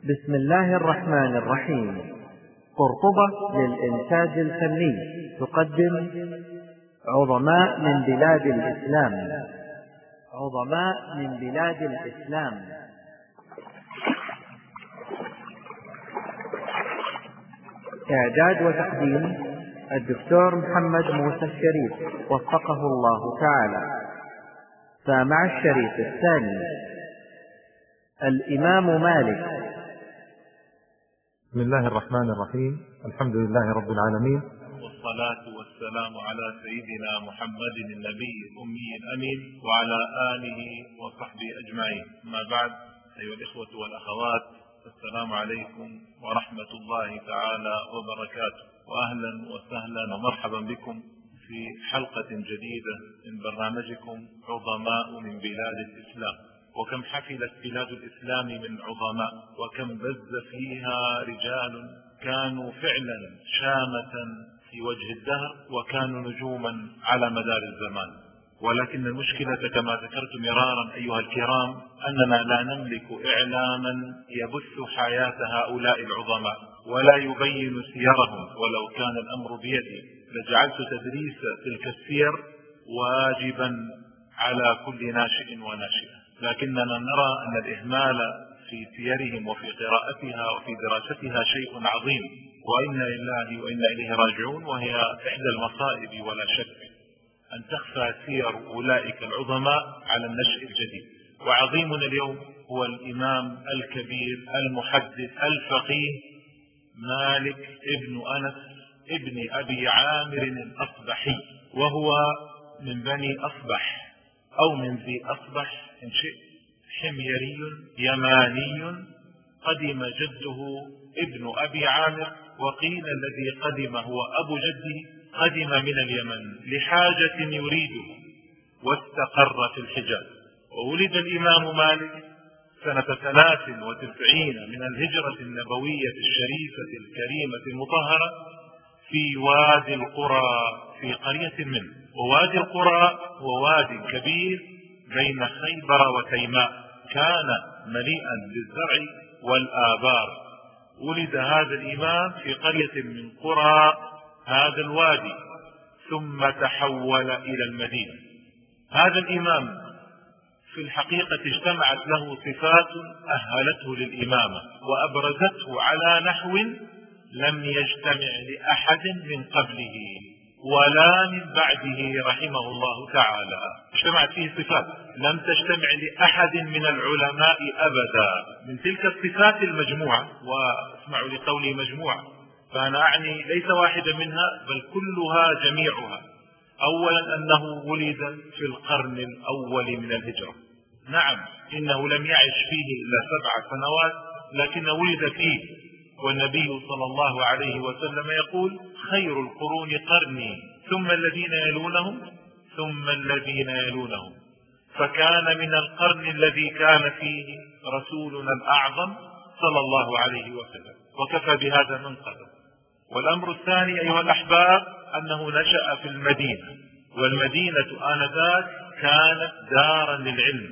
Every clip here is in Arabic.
بسم الله الرحمن الرحيم. قرطبة للإنتاج الفني تقدم عظماء من بلاد الإسلام. عظماء من بلاد الإسلام. إعداد وتقديم الدكتور محمد موسى الشريف وفقه الله تعالى. سامع الشريف الثاني. الإمام مالك. بسم الله الرحمن الرحيم. الحمد لله رب العالمين، والصلاة والسلام على سيدنا محمد النبي الأمي الأمين وعلى آله وصحبه أجمعين. ما بعد، أيها الإخوة والأخوات، السلام عليكم ورحمة الله تعالى وبركاته، وأهلا وسهلا ومرحبا بكم في حلقة جديدة من برنامجكم عظماء من بلاد الإسلام. وكم حفلت بلاد الإسلام من عظماء، وكم بز فيها رجال كانوا فعلا شامة في وجه الدهر، وكانوا نجوما على مدار الزمان. ولكن المشكلة كما ذكرت مرارا أيها الكرام أننا لا نملك إعلاما يبث حياة هؤلاء العظماء ولا يبين سيرهم. ولو كان الأمر بيدي لجعلت تدريس تلك السير واجبا على كل ناشئ وناشئة، لكننا نرى أن الإهمال في سيرهم وفي قراءتها وفي دراستها شيء عظيم، وإنا لله وإنا إليه راجعون. وهي إحدى المصائب ولا شك أن تخفى سير أولئك العظماء على النشء الجديد. وعظيمنا اليوم هو الإمام الكبير المحدث الفقيه مالك ابن أنس ابن أبي عامر الأصبحي، وهو من بني أصبح أو من ذي أصبح إن شئت، حميري يماني. قدم جده ابن أبي عامر، وقيل الذي قدم هو أبو جده قدم من اليمن لحاجة يريده واستقر في الحجاز. وولد الإمام مالك سنة 93 من الهجرة النبوية الشريفة الكريمة المطهرة في وادي القرى في قرية منه. ووادي القرى هو واد كبير بين خيبر وتيماء، كان مليئا بالزرع والآبار. ولد هذا الإمام في قرية من قرى هذا الوادي، ثم تحول إلى المدينة. هذا الإمام في الحقيقة اجتمعت له صفات أهلته للإمامة وأبرزته على نحو لم يجتمع لأحد من قبله ولا من بعده رحمه الله تعالى. اجتمعت فيه صفات لم تجتمع لأحد من العلماء أبدا. من تلك الصفات المجموعة، واسمعوا لقولي مجموعة، فأنا أعني ليس واحدة منها بل كلها جميعها. أولا أنه ولد في القرن الأول من الهجرة. نعم، إنه لم يعش فيه إلا 7 سنوات، لكن ولد فيه، والنبي صلى الله عليه وسلم يقول: خير القرون قرني ثم الذين يلونهم ثم الذين يلونهم. فكان من القرن الذي كان فيه رسولنا الأعظم صلى الله عليه وسلم، وكفى بهذا منقذا. والأمر الثاني أيها الأحباب أنه نشأ في المدينة، والمدينة آنذاك كانت دارا للعلم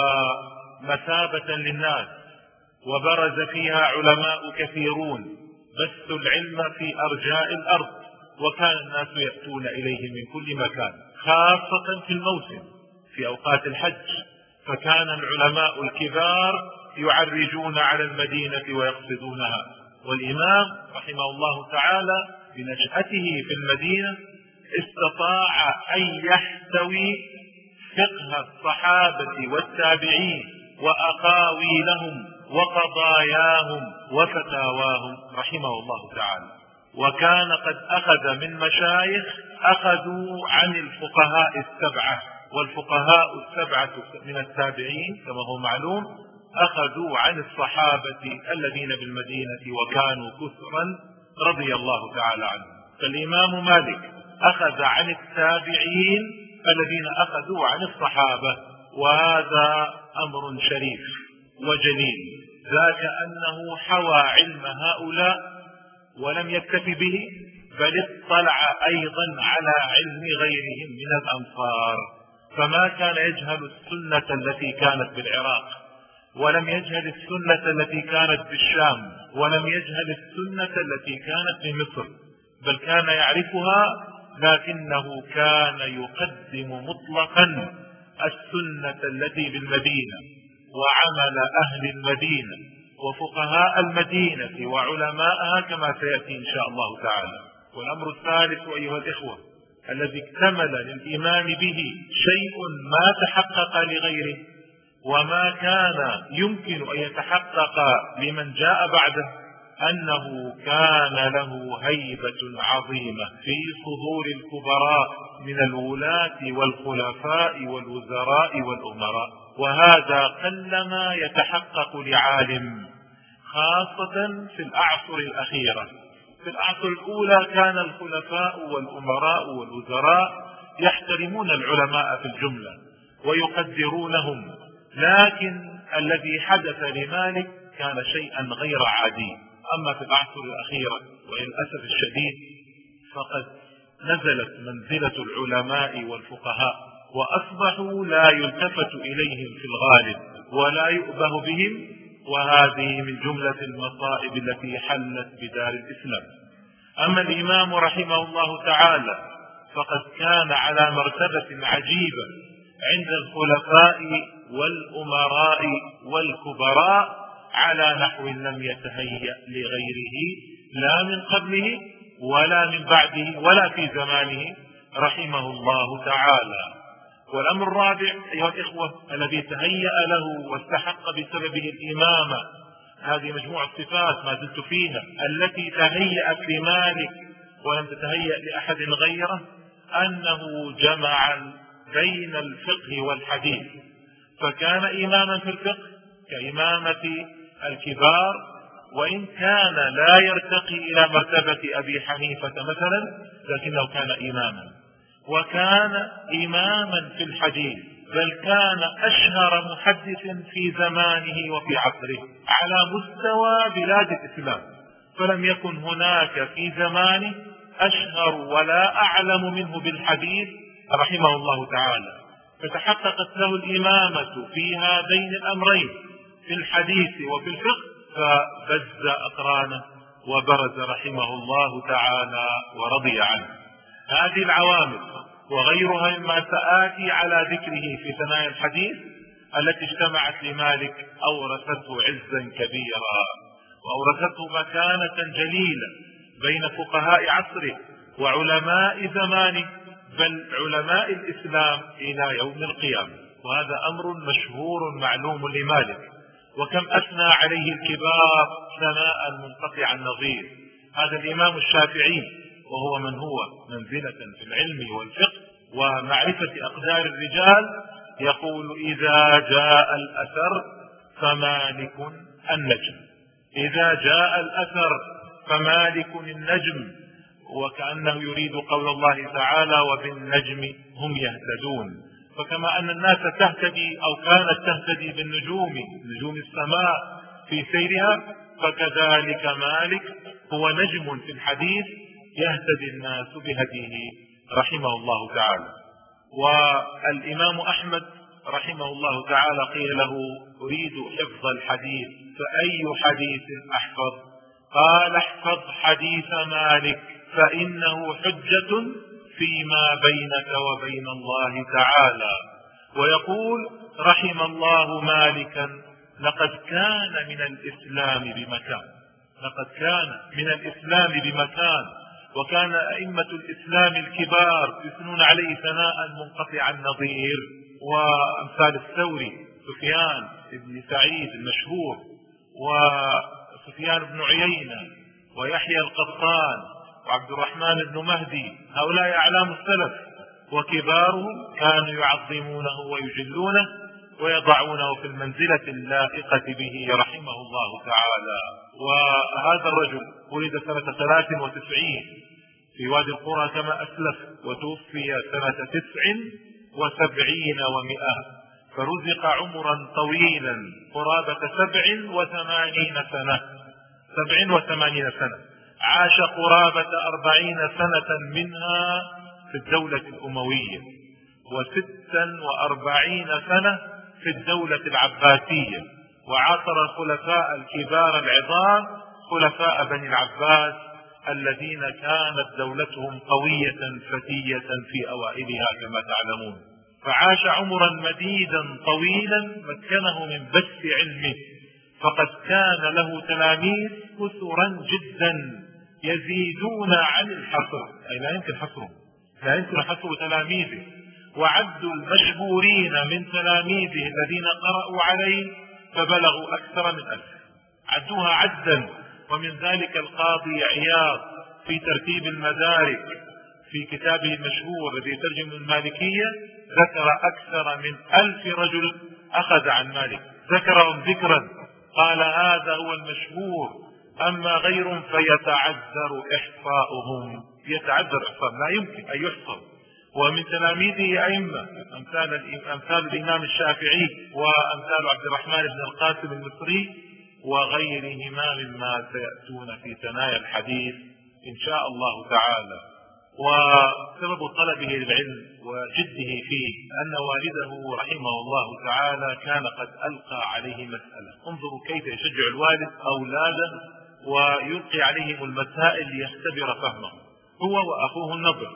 ومثابة للناس، وبرز فيها علماء كثيرون بثوا العلم في أرجاء الأرض، وكان الناس يأتون إليه من كل مكان، خاصة في الموسم في أوقات الحج. فكان العلماء الكبار يعرجون على المدينة ويقصدونها. والإمام رحمه الله تعالى بنشأته في المدينة استطاع أن يحتوي فقه الصحابة والتابعين وأقاويلهم وقضاياهم وفتاواهم رحمه الله تعالى. وكان قد أخذ من مشايخ أخذوا عن الفقهاء 7، والفقهاء 7 من التابعين كما هو معلوم أخذوا عن الصحابة الذين بالمدينة وكانوا كثرا رضي الله تعالى عنهم. فالإمام مالك أخذ عن التابعين الذين أخذوا عن الصحابة، وهذا أمر شريف وجليل، ذاك أنه حوى علم هؤلاء ولم يكتف به، بل اطلع أيضا على علم غيرهم من الأمصار. فما كان يجهل السنة التي كانت بالعراق، ولم يجهل السنة التي كانت بالشام، ولم يجهل السنة التي كانت في مصر، بل كان يعرفها، لكنه كان يقدم مطلقا السنة التي بالمدينة وعمل أهل المدينة وفقهاء المدينة وعلماءها كما سيأتي إن شاء الله تعالى. والأمر الثالث أيها الإخوة الذي اكتمل للإمام به شيء ما تحقق لغيره وما كان يمكن أن يتحقق لمن جاء بعده، أنه كان له هيبة عظيمة في صدور الكبراء من الولاة والخلفاء والوزراء والأمراء، وهذا قلما يتحقق لعالم، خاصة في الأعصر الأخيرة. في الأعصر الأولى كان الخلفاء والأمراء والوزراء يحترمون العلماء في الجملة ويقدرونهم، لكن الذي حدث لمالك كان شيئا غير عادي. أما في الأعصر الأخيرة وللأسف الشديد فقد نزلت منزلة العلماء والفقهاء وأصبحوا لا يلتفت إليهم في الغالب ولا يؤبه بهم، وهذه من جملة المصائب التي حلت بدار الإسلام. أما الإمام رحمه الله تعالى فقد كان على مرتبة عجيبة عند الخلفاء والأمراء والكبراء على نحو لم يتهيأ لغيره لا من قبله ولا من بعده ولا في زمانه رحمه الله تعالى. والأمر الرابع أيها الإخوة الذي تهيأ له واستحق بسببه الإمامة، هذه مجموعة صفات ما زلت فيها التي تهيأت لمالك ولم تتهيأ لأحد غيره، أنه جمع بين الفقه والحديث، فكان إماما في الفقه كإمامة الكبار، وإن كان لا يرتقي إلى مرتبة أبي حنيفة مثلا لكنه كان إماما، وكان إماما في الحديث، بل كان أشهر محدث في زمانه وفي عصره على مستوى بلاد الإسلام، فلم يكن هناك في زمانه أشهر ولا أعلم منه بالحديث رحمه الله تعالى. فتحققت له الإمامة في هذين الأمرين في الحديث وفي الفقه، فبز أقرانه وبرز رحمه الله تعالى ورضي عنه. هذه العوامل وغيرها مما سآتي على ذكره في ثنايا الحديث التي اجتمعت لمالك أورثته عزا كبيرا وأورثته مكانة جليلة بين فقهاء عصره وعلماء زمانه، بل علماء الإسلام إلى يوم القيامة. وهذا أمر مشهور معلوم لمالك، وكم أثنى عليه الكبار ثناء منقطع النظير. هذا الإمام الشافعي وهو من هو منزلة في العلم والفقه ومعرفة أقدار الرجال يقول: إذا جاء الأثر فمالك النجم، إذا جاء الأثر فمالك النجم، وكأنه يريد قول الله تعالى: وبالنجم هم يهتدون. فكما أن الناس تهتدي أو كانت تهتدي بالنجوم، نجوم السماء في سيرها، فكذلك مالك هو نجم في الحديث يهتدي الناس بهديه رحمه الله تعالى. والإمام أحمد رحمه الله تعالى قيل له: أريد حفظ الحديث فأي حديث أحفظ؟ قال: احفظ حديث مالك فإنه حجة فيما بينك وبين الله تعالى. ويقول رحم الله مالكا: لقد كان من الإسلام بمكان، لقد كان من الإسلام بمكان. وكان أئمة الإسلام الكبار يثنون عليه ثناء منقطع النظير، وأمثال الثوري سفيان بن سعيد المشهور، وسفيان بن عيينة، ويحيى القطان، وعبد الرحمن بن مهدي، هؤلاء أعلام السلف، وكبارهم كانوا يعظمونه ويجلونه ويضعونه في المنزلة اللائقة به رحمه الله تعالى. وهذا الرجل ولد سنة 93 في وادي القرى كما أسلف، وتوفي سنة 79 و100، فرزق عمرا طويلا قرابة 87 سنة، عاش قرابة 40 سنة منها في الدولة الأموية، و46 سنة في الدولة العباسية، وعاصر الخلفاء الكبار العظام خلفاء بني العباس الذين كانت دولتهم قوية فتية في أوائلها كما تعلمون، فعاش عمرا مديدا طويلا مكنه من بث علمه، فقد كان له تلاميذ كثرا جدا يزيدون عن الحصر، أي لا يمكن حصرهم، لا يمكن حصر تلاميذه، وعدوا المشهورين من تلاميذه الذين قرأوا عليه فبلغوا أكثر من 1000، عدوها عدا. ومن ذلك القاضي عياض في ترتيب المدارك في كتابه المشهور الذي يترجم المالكية ذكر أكثر من 1000 رجل أخذ عن مالك، ذكرهم ذكرا، قال هذا هو المشهور، أما غيرهم فيتعذر إحصاؤهم، يتعذر إحصاؤهم، لا يمكن أن يحصر. ومن تلاميذه أئمة أمثال الإمام الشافعي وأمثال عبد الرحمن بن القاسم المصري وغيرهما مما سيأتون في ثنايا الحديث إن شاء الله تعالى. وسبب طلبه للعلم وجده فيه أن والده رحمه الله تعالى كان قد ألقى عليه مسألة، انظروا كيف يشجع الوالد أولاده ويلقي عليهم المسائل ليختبر فهمه، هو وأخوه النضر،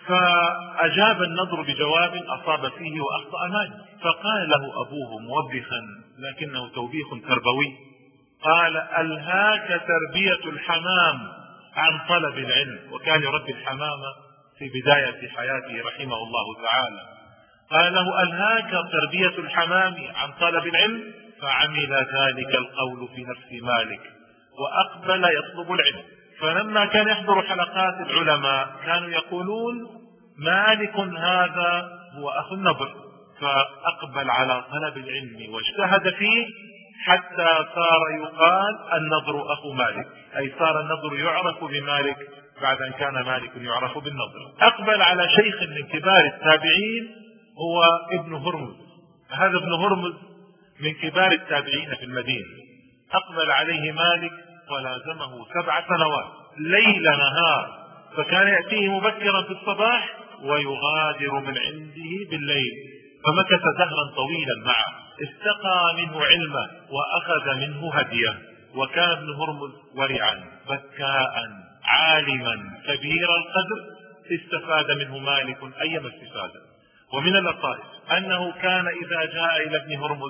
فأجاب النضر بجواب أصاب فيه وأخطأ مالك، فقال له أبوه موبخا لكنه توبيخ تربوي، قال ألهاك تربية الحمام عن طلب العلم، وكان يربي الحمام في بداية حياته رحمه الله تعالى، قال له ألهاك تربية الحمام عن طلب العلم، فعمل ذلك القول في نفس مالك وأقبل يطلب العلم. فلما كان يحضر حلقات العلماء كانوا يقولون مالك هذا هو أخو النضر، فأقبل على طلب العلم واجتهد فيه حتى صار يقال النضر أخو مالك، أي صار النضر يعرف بمالك بعد أن كان مالك يعرف بالنضر. أقبل على شيخ من كبار التابعين هو ابن هرمز، هذا ابن هرمز من كبار التابعين في المدينة، أقبل عليه مالك ولازمه 7 سنوات ليل نهار، فكان يأتيه مبكرا في الصباح ويغادر من عنده بالليل، فمكث دهرا طويلا معه، استقى منه علمه وأخذ منه هديه، وكان ابن هرمز ورعا بكاء عالما كبير القدر، استفاد منه مالك أيما استفادة. ومن اللطائف أنه كان إذا جاء إلى ابن هرمز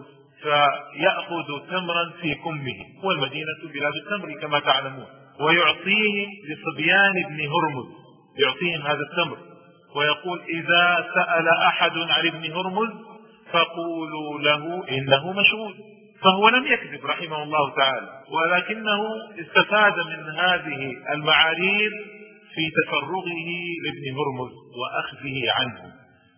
فيأخذ تمرا في كمه، والمدينة بلاد التمر كما تعلمون، ويعطيه لصبيان ابن هرمز، يعطيهم هذا التمر ويقول إذا سأل أحد عن ابن هرمز فقولوا له إنه مشغول، فهو لم يكذب رحمه الله تعالى، ولكنه استفاد من هذه المعاريف في تفرغه لابن هرمز وأخذه عنه.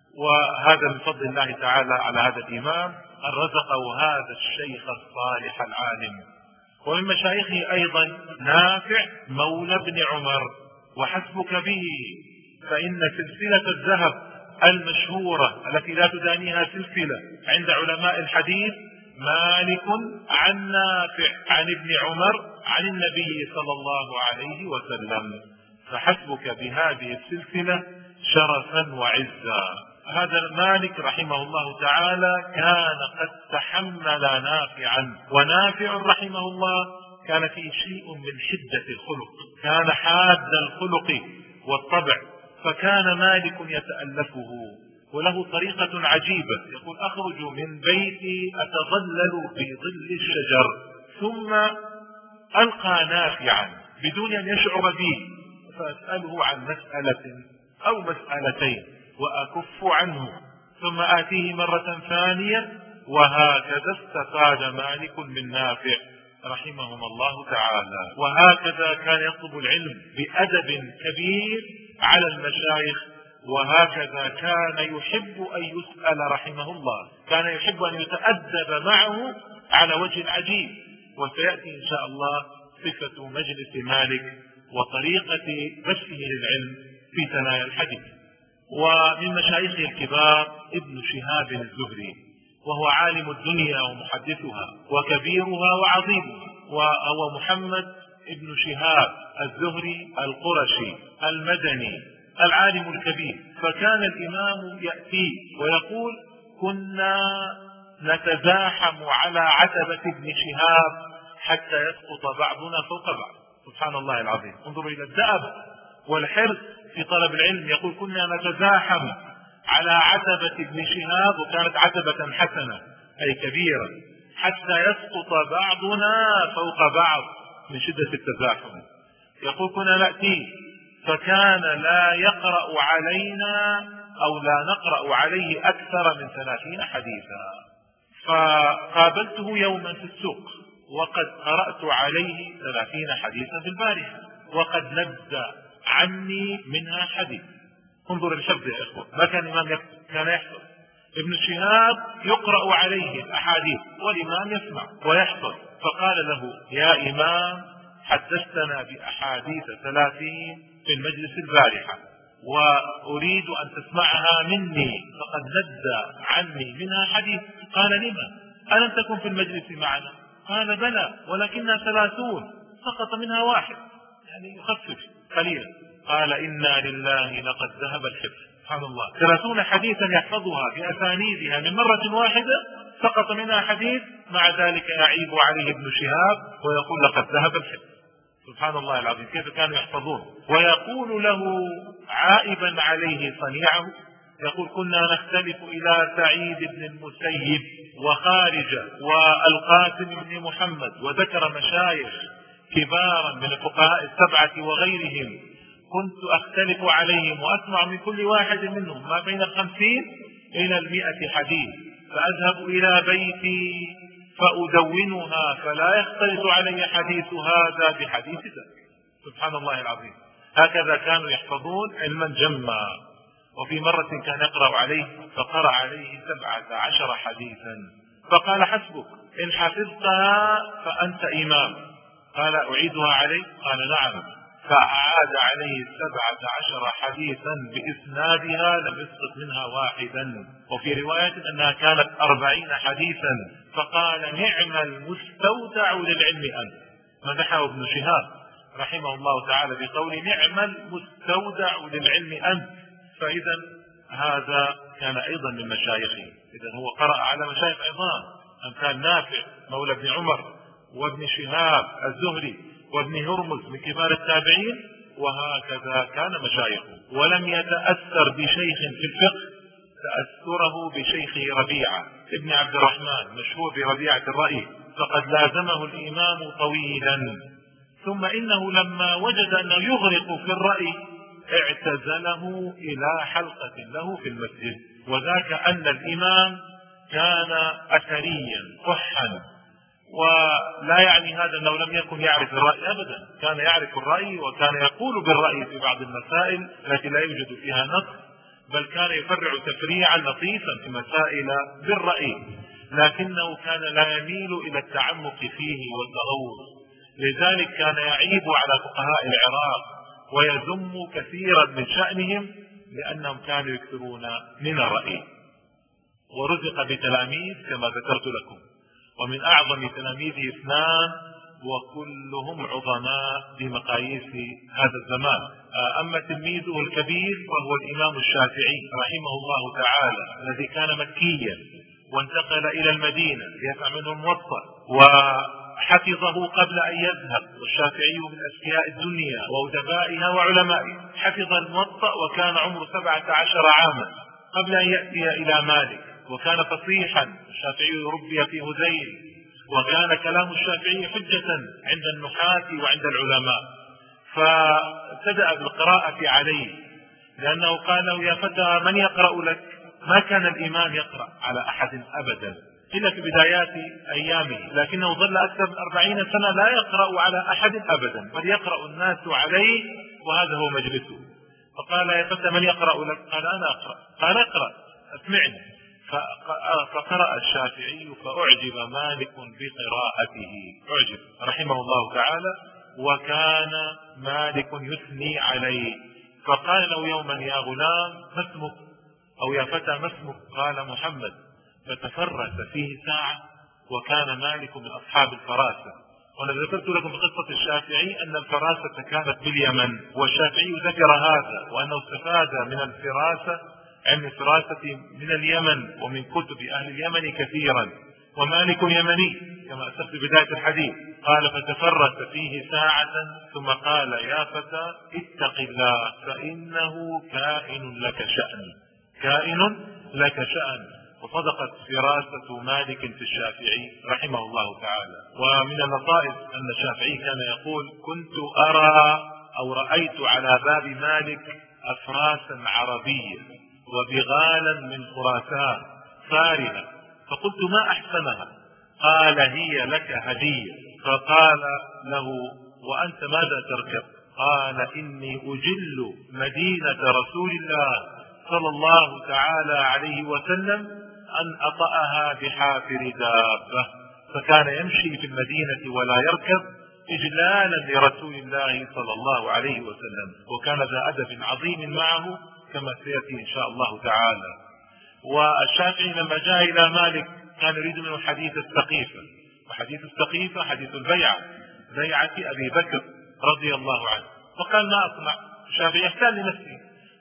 وهذا من فضل الله تعالى على هذا الإمام أن رزقه هذا الشيخ الصالح العالم. ومن مشايخه أيضا نافع مولى ابن عمر، وحسبك به، فإن سلسلة الذهب المشهورة التي لا تدانيها سلسلة عند علماء الحديث مالك عن نافع عن ابن عمر عن النبي صلى الله عليه وسلم، فحسبك بهذه السلسلة شرفا وعزا. هذا مالك رحمه الله تعالى كان قد تحمل نافعا، ونافع رحمه الله كان فيه شيء من حدة الخلق، كان حاد الخلق والطبع، فكان مالك يتألفه، وله طريقة عجيبة، يقول أخرج من بيتي أتظلل في ظل الشجر ثم ألقى نافعا بدون أن يشعر بي فأسأله عن مسألة أو مسألتين وأكف عنه، ثم آتيه مرة ثانية، وهكذا استفاد مالك من نافع رحمهم الله تعالى. وهكذا كان يطلب العلم بأدب كبير على المشايخ، وهكذا كان يحب أن يسأل رحمه الله، كان يحب أن يتأدب معه على وجه عجيب، وسيأتي إن شاء الله صفة مجلس مالك وطريقة بثه للعلم في ثنايا الحديث. ومن مشايخه الكبار ابن شهاب الزهري، وهو عالم الدنيا ومحدثها وكبيرها وعظيمها، وهو محمد ابن شهاب الزهري القرشي المدني العالم الكبير. فكان الإمام يأتي ويقول كنا نتزاحم على عتبة ابن شهاب حتى يسقط بعضنا فوق بعض. سبحان الله العظيم. انظروا إلى الدأب والحرص في طلب العلم. يقول كنا نتزاحم على عتبة ابن شهاب، وكانت عتبة حسنة أي كبيرة، حتى يسقط بعضنا فوق بعض من شدة التزاحم. يقول كنا نأتي فكان لا يقرأ علينا أو لا نقرأ عليه أكثر من 30 حديثا. فقابلته يوما في السوق وقد قرأت عليه 30 حديثا في البارحة، وقد نبذ عني منها حديث. انظر الحفظ يا إخوة، ما كان الإمام كان يحفظ. ابن شهاب يقرأ عليه الأحاديث والإمام يسمع ويحفظ. فقال له يا إمام حدثتنا بأحاديث 30 في المجلس البارحة وأريد أن تسمعها مني، فقد نبذ عني منها حديث. قال لما؟ ألم تكن في المجلس معنا؟ قال بلى ولكنها 30 سقط منها واحد، يعني يخفف قليلا. قال إنا لله لقد ذهب الحفظ. سبحان الله، 30 حديثا يحفظها بأسانيدها من مرة واحدة، سقط منها حديث، مع ذلك يعيب عليه ابن شهاب ويقول لقد ذهب الحفظ. سبحان الله العظيم، كيف كانوا يحفظون. ويقول له عائبا عليه صنيعه، يقول كنا نختلف إلى سعيد بن المسيب وخارجة والقاسم بن محمد، وذكر مشايخ كبارا من الفقهاء السبعة وغيرهم، كنت أختلف عليهم وأسمع من كل واحد منهم ما بين 50 إلى 100 حديث، فأذهب إلى بيتي فأدونها فلا يختلط علي حديث هذا بحديث ذاك. سبحان الله العظيم، هكذا كانوا يحفظون علما جما. وفي مرة كان يقرأ عليه فقرأ عليه 17 حديثا، فقال حسبك إن حفظتها فأنت إمام. قال أعيدها عليه؟ قال نعم. فأعاد عليه 17 حديثا بإسنادها لم يسقط منها واحدا. وفي رواية أنها كانت 40 حديثا. فقال نعم المستودع للعلم أنت. مدحه ابن شهاب رحمه الله تعالى بقول نعم المستودع للعلم أنت. فإذا هذا كان أيضا من مشايخه. إذا هو قرأ على مشايخ عظام أمثال نافع مولى ابن عمر وابن شهاب الزهري وابن هرمز من كبار التابعين، وهكذا كان مشايخه. ولم يتأثر بشيخ في الفقه تأثره بشيخه ربيعة ابن عبد الرحمن مشهور بربيعة الرأي، فقد لازمه الإمام طويلا. ثم إنه لما وجد أنه يغرق في الرأي اعتزله إلى حلقة له في المسجد. وذاك أن الإمام كان أثريا قحا، ولا يعني هذا أنه لم يكن يعرف الرأي أبدا، كان يعرف الرأي وكان يقول بالرأي في بعض المسائل التي لا يوجد فيها نص، بل كان يفرع تفريعا لطيفا في مسائل بالرأي، لكنه كان لا يميل إلى التعمق فيه والتغوص. لذلك كان يعيب على فقهاء العراق ويذم كثيرا من شأنهم لأنهم كانوا يكثرون من الرأي. ورزق بتلاميذ كما ذكرت لكم، ومن أعظم تلاميذه 2 وكلهم عظماء بمقاييس هذا الزمان. أما تلميذه الكبير فهو الإمام الشافعي رحمه الله تعالى الذي كان مكيا وانتقل إلى المدينة ليسمع منه الموطأ وحفظه قبل أن يذهب. والشافعي من أذكياء الدنيا وأدبائها وعلمائها، حفظ الموطأ وكان عمره 17 عاما قبل أن يأتي إلى مالك، وكان فصيحا. الشافعي ربي في هذيل، وكان كلام الشافعي حجة عند النحاة وعند العلماء. فابتدأ بالقراءة عليه لأنه قال له يا فتى من يقرأ لك؟ ما كان الإمام يقرأ على أحد أبدا إلا في بدايات أيامه، لكنه ظل أكثر من 40 سنة لا يقرأ على أحد أبدا، بل يقرأ الناس عليه وهذا هو مجلسه. فقال يا فتى من يقرأ لك؟ قال أنا أقرأ. قال اقرأ اسمعني. فقرأ الشافعي فأعجب مالك بقراءته، أعجب رحمه الله تعالى، وكان مالك يثني عليه. فقال له يوما يا غلام ما اسمك؟ أو يا فتى ما اسمك؟ قال محمد. فتفرس فيه ساعة، وكان مالك من أصحاب الفراسة. وأنا ذكرت لكم بقصة الشافعي أن الفراسة كانت باليمن، والشافعي ذكر هذا وأنه استفاد من الفراسة علم الفراسة من اليمن ومن كتب أهل اليمن كثيرا، ومالك يمني كما أسفت بداية الحديث. قال فتفرس فيه ساعة ثم قال يا فتى اتق الله فإنه كائن لك شأن، كائن لك شأن. وصدقت فراسة مالك في الشافعي رحمه الله تعالى. ومن اللطائف أن الشافعي كان يقول كنت أرى أو رأيت على باب مالك أفراسا عربية وبغالا من خراسان فارغة، فقلت ما أحسنها؟ قال هي لك هدية. فقال له وأنت ماذا تركب؟ قال إني أجل مدينة رسول الله صلى الله تعالى عليه وسلم أن أطأها بحافر دابة. فكان يمشي في المدينة ولا يركب إجلالا لرسول الله صلى الله عليه وسلم، وكان ذا أدب عظيم معه كما سيأتي إن شاء الله تعالى. والشافعي لما جاء إلى مالك كان يريد منه حديث السقيفة، وحديث السقيفة حديث البيعة، بيعة أبي بكر رضي الله عنه. فقال ما أصنع؟ الشافعي يحتاج لنفسه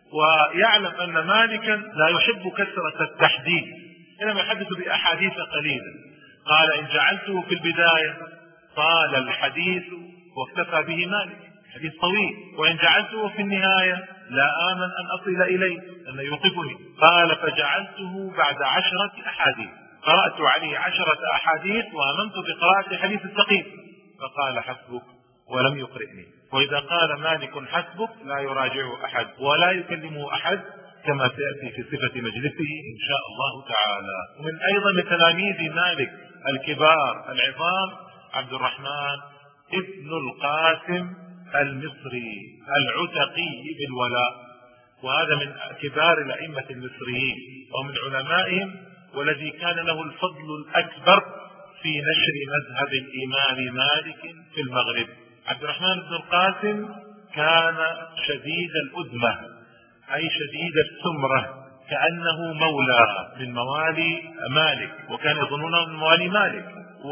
ويعلم أن مالكا لا يحب كثرة التحديث، إنما يحدث بأحاديث قليلة. قال إن جعلته في البداية طال الحديث واكتفى به مالك، حديث طويل، وإن جعلته في النهاية لا آمن أن أصل إليه أن يوقفني. قال فجعلته بعد 10 أحاديث، قرأت عليه 10 أحاديث وآمنت بقراءة حديث السقيف. فقال حسبك ولم يقرئني. وإذا قال مالك حسبك لا يراجعه أحد ولا يكلمه أحد كما سيأتي في صفة مجلسه إن شاء الله تعالى. ومن أيضا من تلاميذ مالك الكبار العظام عبد الرحمن ابن القاسم المصري العتقي بالولاء، وهذا من كبار الأئمة المصريين ومن علمائهم، والذي كان له الفضل الأكبر في نشر مذهب الإمام مالك في المغرب. عبد الرحمن بن القاسم كان شديد الأدمة أي شديد السمرة، كأنه مولى من موالي مالك، وكان يظنونه من موالي مالك،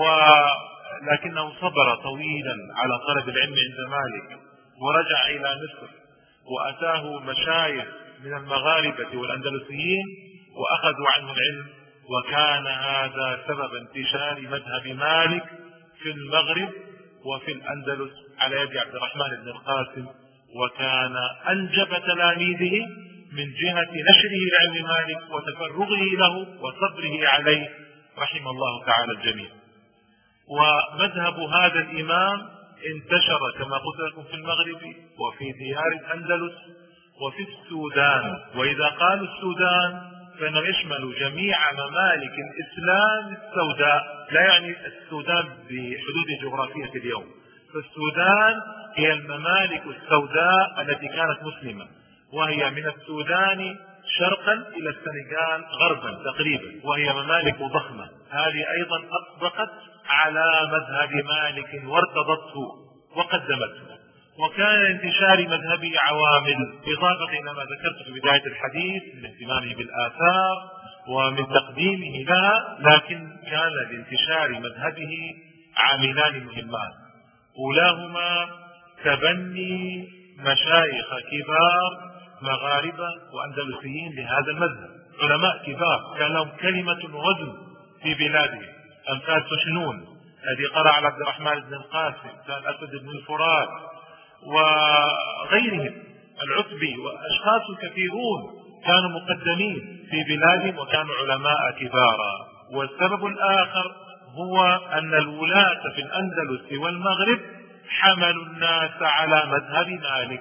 ولكنه صبر طويلا على طلب العلم عند مالك، ورجع إلى مصر وأتاه مشايخ من المغاربة والأندلسيين وأخذوا عنه العلم، وكان هذا سبب انتشار مذهب مالك في المغرب وفي الأندلس على يد عبد الرحمن بن القاسم، وكان أنجب تلاميذه من جهة نشره لعلم مالك وتفرغه له وصبره عليه رحمه الله تعالى الجميع. ومذهب هذا الإمام انتشر كما قلت لكم في المغرب وفي ديار الأندلس وفي السودان. وإذا قالوا السودان فإنه يشمل جميع ممالك الإسلام السوداء، لا يعني السودان بحدود جغرافية اليوم، فالسودان هي الممالك السوداء التي كانت مسلمة، وهي من السودان شرقا إلى السنغال غربا تقريبا، وهي ممالك ضخمة. هذه أيضا أطبقت على مذهب مالك وارتضته وقدمته. وكان انتشار مذهبه عوامل، إضافة إلى ما ذكرت في بداية الحديث من اهتمامه بالآثار ومن تقديمه لها، لكن كان لانتشار مذهبه عاملان مهمان، أولاهما تبني مشايخ كبار مغاربة وأندلسيين لهذا المذهب، علماء كبار كان لهم كلمة وزن في بلادهم، أمثال سشنون الذي قرأ على عبد الرحمن بن القاسم، كان أسد بن الفرات وغيرهم، العتبي، وأشخاص كثيرون كانوا مقدمين في بلادهم وكانوا علماء كبارا. والسبب الآخر هو أن الولاة في الأندلس والمغرب حملوا الناس على مذهب مالك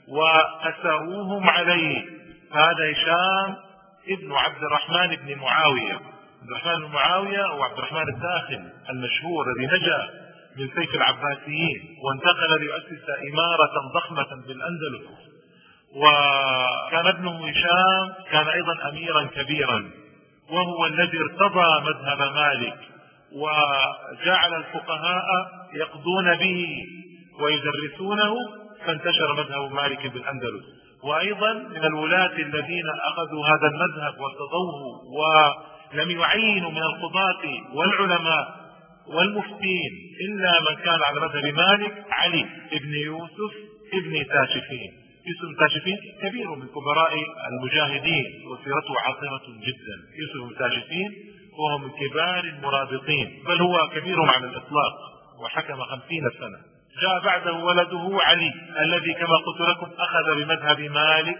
وأسروهم عليه. هذا هشام ابن عبد الرحمن بن معاوية، عبد الرحمن بن معاوية هو عبد الرحمن الداخل المشهور الذي نجا من سيف العباسيين وانتقل ليؤسس إمارة ضخمة بالأندلس. وكان ابنه هشام كان أيضا أميرا كبيرا، وهو الذي ارتضى مذهب مالك وجعل الفقهاء يقضون به ويدرسونه، فانتشر مذهب مالك بالأندلس. وأيضا من الولاة الذين أخذوا هذا المذهب وارتضوه ولم يعينوا من القضاة والعلماء والمفتين إلا من كان على مذهب مالك علي ابن يوسف ابن تاشفين. يوسف المتاشفين كبير من كبراء المجاهدين وسيرته عاطرة جدا. يوسف المتاشفين وهو من كبار المرابطين، بل هو كبيرهم على الإطلاق وحكم 50 سنة. جاء بعده ولده علي الذي كما قلت لكم أخذ بمذهب مالك،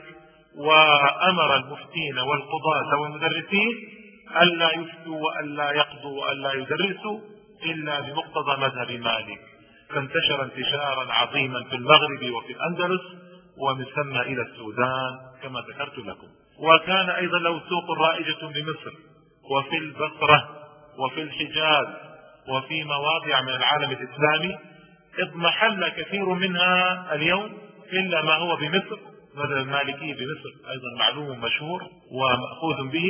وأمر المفتين والقضاة والمدرسين ألا يفتوا وألا يقضوا وألا يدرسوا إلا بمقتضى مذهب مالك، فانتشر انتشارا عظيما في المغرب وفي الأندلس ومن ثم إلى السودان كما ذكرت لكم. وكان أيضا له سوق رائجة بمصر وفي البصرة وفي الحجاز وفي مواضع من العالم الإسلامي اضمحل كثير منها اليوم إلا ما هو بمصر. مذهب المالكي بمصر أيضا معلوم مشهور ومأخوذ به،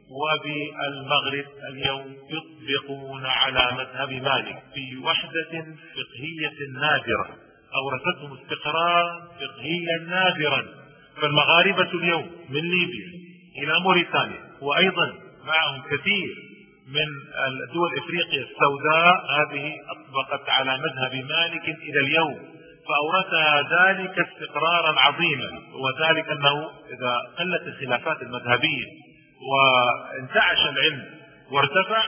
وبالمغرب اليوم يطبقون على مذهب مالك في وحدة فقهية نادرة أورثتهم استقرار فقهيا نادرا. فالمغاربة اليوم من ليبيا إلى موريتانيا وأيضا معهم كثير من الدول الإفريقية السوداء هذه أطبقت على مذهب مالك إلى اليوم، فأورثها ذلك استقرارا عظيما. وذلك أنه إذا قلت الخلافات المذهبية وانتعش العلم وارتفع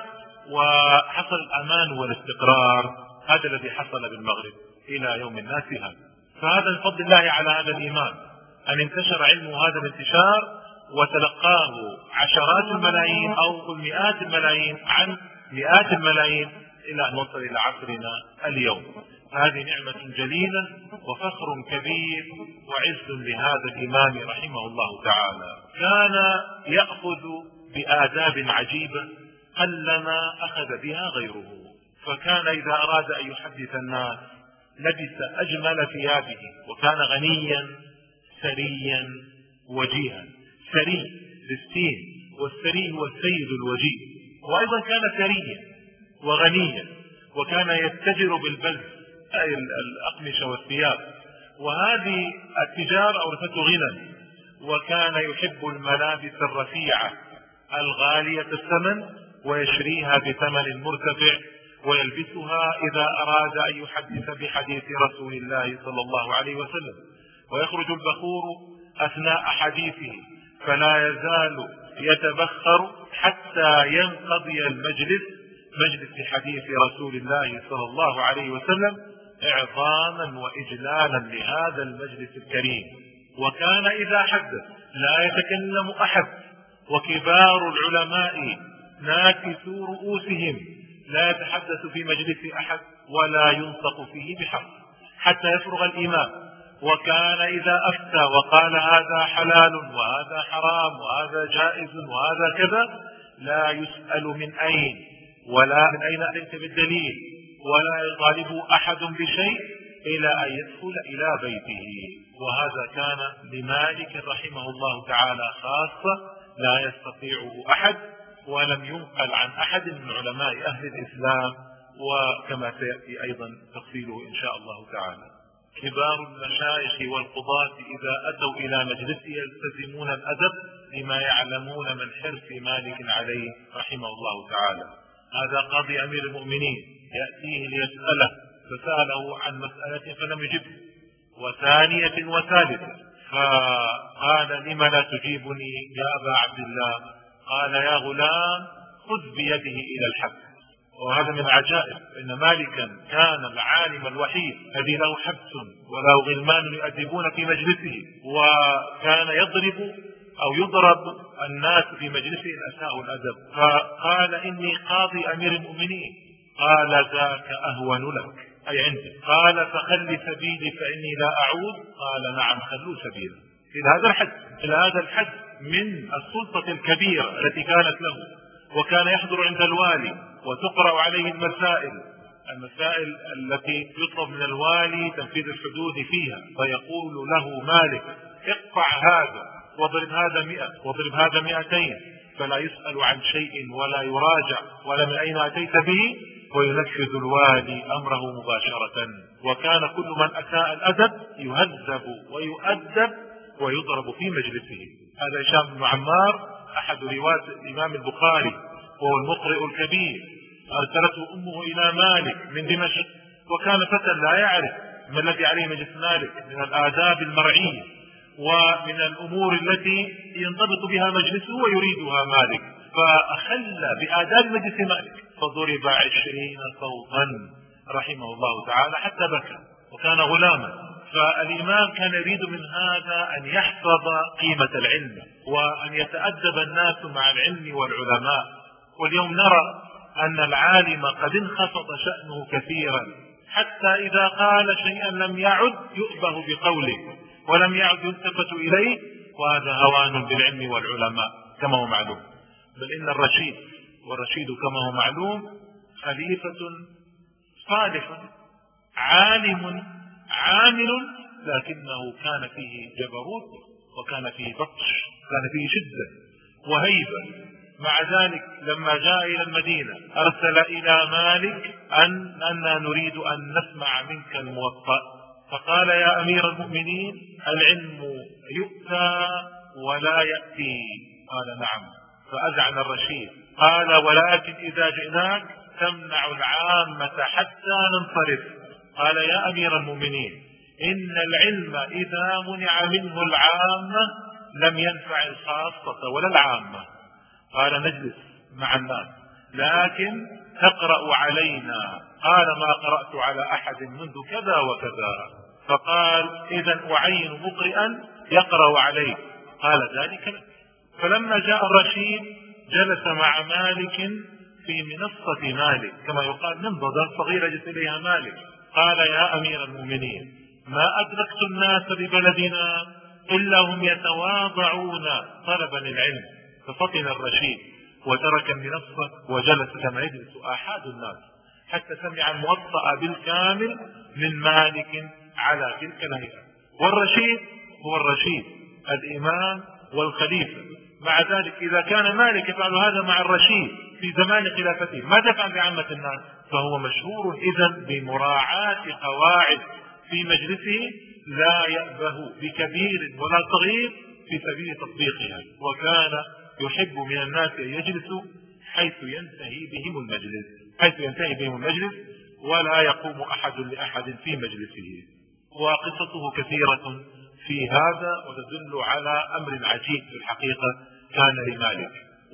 وحصل الأمان والاستقرار، هذا الذي حصل بالمغرب إلى يوم الناس هذا. فهذا من فضل الله على هذا الإمام أن انتشر علمه هذا الانتشار وتلقاه عشرات الملايين أو مئات الملايين عن مئات الملايين إلى أن وصل إلى عصرنا اليوم. هذه نعمة جليلة وفخر كبير وعز لهذا الإمام رحمه الله تعالى. كان يأخذ بآداب عجيبة قلما أخذ بها غيره، فكان إذا أراد أن يحدث الناس لبس أجمل ثيابه، وكان غنيا ثريا وجيها. ثري بالسين، والثري هو السيد الوجيه، وأيضا كان ثريا وغنيا، وكان يتجر بالبلد أي الأقمشة والثياب، وهذه التجارة أورثته غنى. وكان يحب الملابس الرفيعة الغالية الثمن ويشريها بثمن مرتفع ويلبسها إذا أراد أن يحدث بحديث رسول الله صلى الله عليه وسلم. ويخرج البخور أثناء حديثه فلا يزال يتبخر حتى ينقضي المجلس، مجلس حديث رسول الله صلى الله عليه وسلم، إعظاما وإجلالا لهذا المجلس الكريم. وكان إذا حدث لا يتكلم أحد، وكبار العلماء ناكسوا رؤوسهم لا يتحدث في مجلس أحد ولا ينطق فيه بحرف حتى يفرغ الإمام. وكان إذا أفتى وقال هذا حلال وهذا حرام وهذا جائز وهذا كذا لا يسأل من أين ولا من أين أتيت بالدليل، ولا يطالب أحد بشيء إلى أن يدخل إلى بيته. وهذا كان لمالك رحمه الله تعالى خاصة لا يستطيعه أحد، ولم ينقل عن أحد من علماء أهل الإسلام، وكما سيأتي أيضا تفصيله إن شاء الله تعالى. كبار المشايخ والقضاة إذا أتوا إلى مجلسه يلتزمون الأدب لما يعلمون من حرص مالك عليه رحمه الله تعالى. هذا قاضي أمير المؤمنين يأتيه ليسأله، فسأله عن مسألة فلم يجبه، وثانية وثالثة، فقال لم لا تجيبني يا أبا عبد الله؟ قال يا غلام خذ بيده إلى الحد. وهذا من عجائب إن مالكا كان العالم الوحيد الذي له حبس وله غلمان يؤدبون في مجلسه، وكان يضرب أو يضرب الناس في مجلسه إن أساءوا الأدب. فقال إني قاضي أمير المؤمنين. قال ذاك أهون لك أي عندي. قال فخل سبيلي فإني لا أعود. قال نعم خلوا سبيله. إلى هذا الحد من السلطة الكبيرة التي كانت له. وكان يحضر عند الوالي وتقرأ عليه المسائل التي يطلب من الوالي تنفيذ الحدود فيها، فيقول له مالك اقطع هذا واضرب هذا 100 واضرب هذا 200، فلا يسأل عن شيء ولا يراجع ولا من أين أتيت به، وينفذ الوالي أمره مباشرة. وكان كل من أساء الأدب يهذب ويؤدب ويضرب في مجلسه. هذا هشام بن عمار أحد رواة الإمام البخاري وهو المقرئ الكبير، أرسلته أمه إلى مالك من دمشق، وكان فتى لا يعرف ما الذي عليه مجلس مالك من الآداب المرعية، ومن الأمور التي ينضبط بها مجلسه ويريدها مالك، فأخل بآداب مجلس مالك فضرب 20 صوتا رحمه الله تعالى حتى بكى، وكان غلاما. فالإمام كان يريد من هذا أن يحفظ قيمة العلم وأن يتأدب الناس مع العلم والعلماء. واليوم نرى أن العالم قد انخفض شأنه كثيرا، حتى إذا قال شيئا لم يعد يؤبه بقوله ولم يعد يلتفت إليه، وهذا هوان بالعلم والعلماء كما هو معلوم. بل إن الرشيد، والرشيد كما هو معلوم خليفة صالح عالم عامل، لكنه كان فيه جبروت وكان فيه بطش، كان فيه شدة وهيبة. مع ذلك لما جاء إلى المدينة أرسل إلى مالك أننا نريد أن نسمع منك الموطأ، فقال يا أمير المؤمنين العلم يؤتى ولا يأتي. قال نعم. فأذعن الرشيد قال ولكن إذا جئناك تمنع العامة حتى ننصرف. قال يا أمير المؤمنين إن العلم إذا منع منه العامة لم ينفع الخاصة ولا العامة. قال نجلس مع الناس لكن تقرأ علينا. قال ما قرأت على أحد منذ كذا وكذا. فقال إذن أعين مقرئا يقرأ عليه. قال ذلك لك. فلما جاء الرشيد جلس مع مالك في منصة مالك، كما يقال منضدة صغيرة جلس إليها مالك. قال يا أمير المؤمنين ما أدركت الناس ببلدنا إلا هم يتواضعون طلبا العلم. ففطن الرشيد وترك المنصة وجلس كما يجلس آحاد الناس حتى سمع الموطأ بالكامل من مالك على تلك الهيئة. والرشيد هو الرشيد الإمام والخليفة. مع ذلك إذا كان مالك يفعل هذا مع الرشيد في زمان خلافته، ماذا يفعل بعامة الناس؟ فهو مشهور إذن بمراعاة قواعد في مجلسه لا يأبه بكبير ولا صغير في سبيل تطبيقها. وكان يحب من الناس أن يجلسوا حيث ينتهي بهم المجلس ولا يقوم أحد لأحد في مجلسه. وقصته كثيرة في هذا وتدل على أمر عجيب في الحقيقة كان لمالك.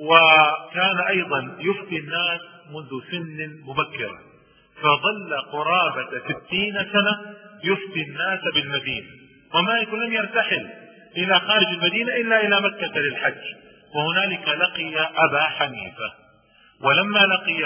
وكان أيضا يفتي الناس منذ سن مبكرة، فظل قرابة 60 سنة يفتي الناس بالمدينة. ومالك لم يرتحل إلى خارج المدينة إلا إلى مكة للحج، وهنالك لقي أبا حنيفة. ولما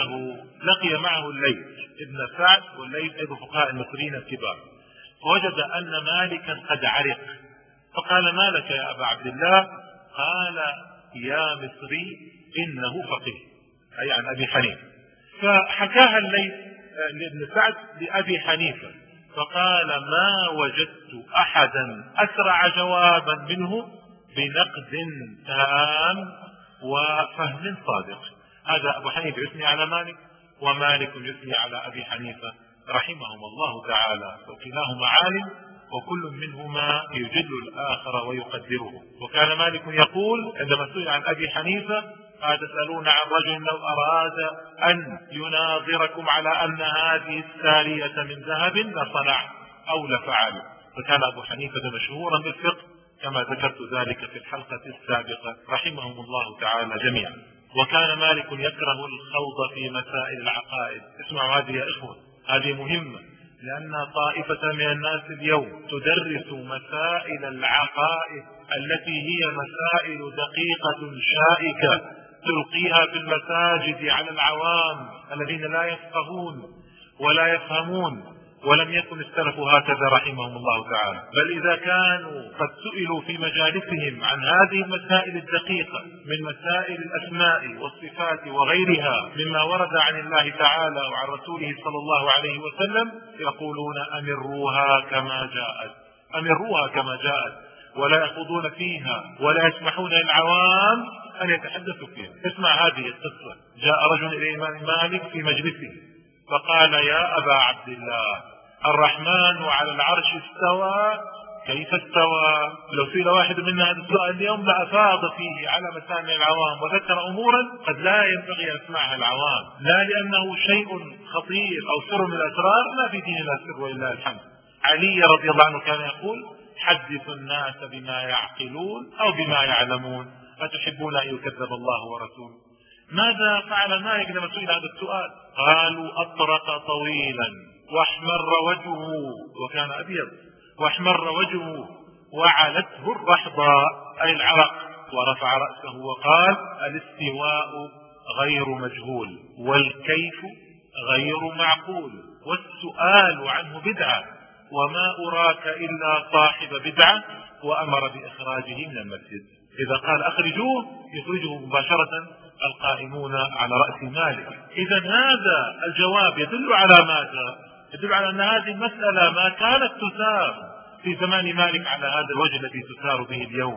لقي معه الليث ابن سعد، والليث أيضا فقهاء المصريين الكبار، فوجد أن مالكا قد عرق، فقال ما لك يا أبا عبد الله؟ قال يا مصري إنه فقيه، أي عن أبي حنيفة. فحكاها الليث لابن سعد لأبي حنيفة، فقال ما وجدت أحدا أسرع جوابا منه بنقد تام وفهم صادق. هذا أبو حنيفة يثني على مالك، ومالك يثني على أبي حنيفة رحمهم الله تعالى، وكلاهما عالم وكل منهما يجل الآخر ويقدره. وكان مالك يقول عندما سئل عن أبي حنيفة قال تسألون عن رجل لو أراد أن يناظركم على أن هذه السارية من ذهب لصنع أو لفعل. فكان أبو حنيفة مشهورا بالفقه كما ذكرت ذلك في الحلقة السابقة رحمهم الله تعالى جميعا. وكان مالك يكره الخوض في مسائل العقائد. اسمعوا هذه يا إخوة، هذه مهمة، لأن طائفة من الناس اليوم تدرس مسائل العقائد التي هي مسائل دقيقة شائكة، تلقيها في المساجد على العوام الذين لا يفقهون ولا يفهمون. ولم يكن السلف هكذا رحمهم الله تعالى، بل إذا كانوا قد سئلوا في مجالسهم عن هذه المسائل الدقيقة من مسائل الأسماء والصفات وغيرها مما ورد عن الله تعالى وعن رسوله صلى الله عليه وسلم، يقولون أمروها كما جاءت، ولا يخوضون فيها ولا يسمحون للعوام أن يتحدثوا فيها. اسمع هذه القصة. جاء رجل إلى الإمام مالك في مجلسه فقال يا أبا عبد الله الرحمن على العرش استوى، كيف استوى؟ لو سئل واحد منا هذا السؤال اليوم لأفاض فيه على مسامع العوام وذكر أمورا قد لا ينبغي أن يسمعها العوام، لا لأنه شيء خطير أو سر من الأسرار، ما في دين الله سر ولله الحمد. علي رضي الله عنه كان يقول حدثوا الناس بما يعقلون أو بما يعلمون أتحبون أن يكذب الله ورسوله. ماذا فعل مالك لما سئل هذا السؤال؟ قالوا أطرق طويلا واحمر وجهه، وكان أبيض، واحمر وجهه وعلته الرحضاء أي العرق، ورفع رأسه وقال الاستواء غير مجهول والكيف غير معقول والسؤال عنه بدعة وما أراك إلا صاحب بدعة، وأمر بإخراجه من المسجد. إذا قال أخرجوه يخرجه مباشرة القائمون على رأس مالك. إذا هذا الجواب يدل على ماذا؟ يدل على أن هذه المسألة ما كانت تسار في زمان مالك على هذا الوجه الذي تسار به اليوم،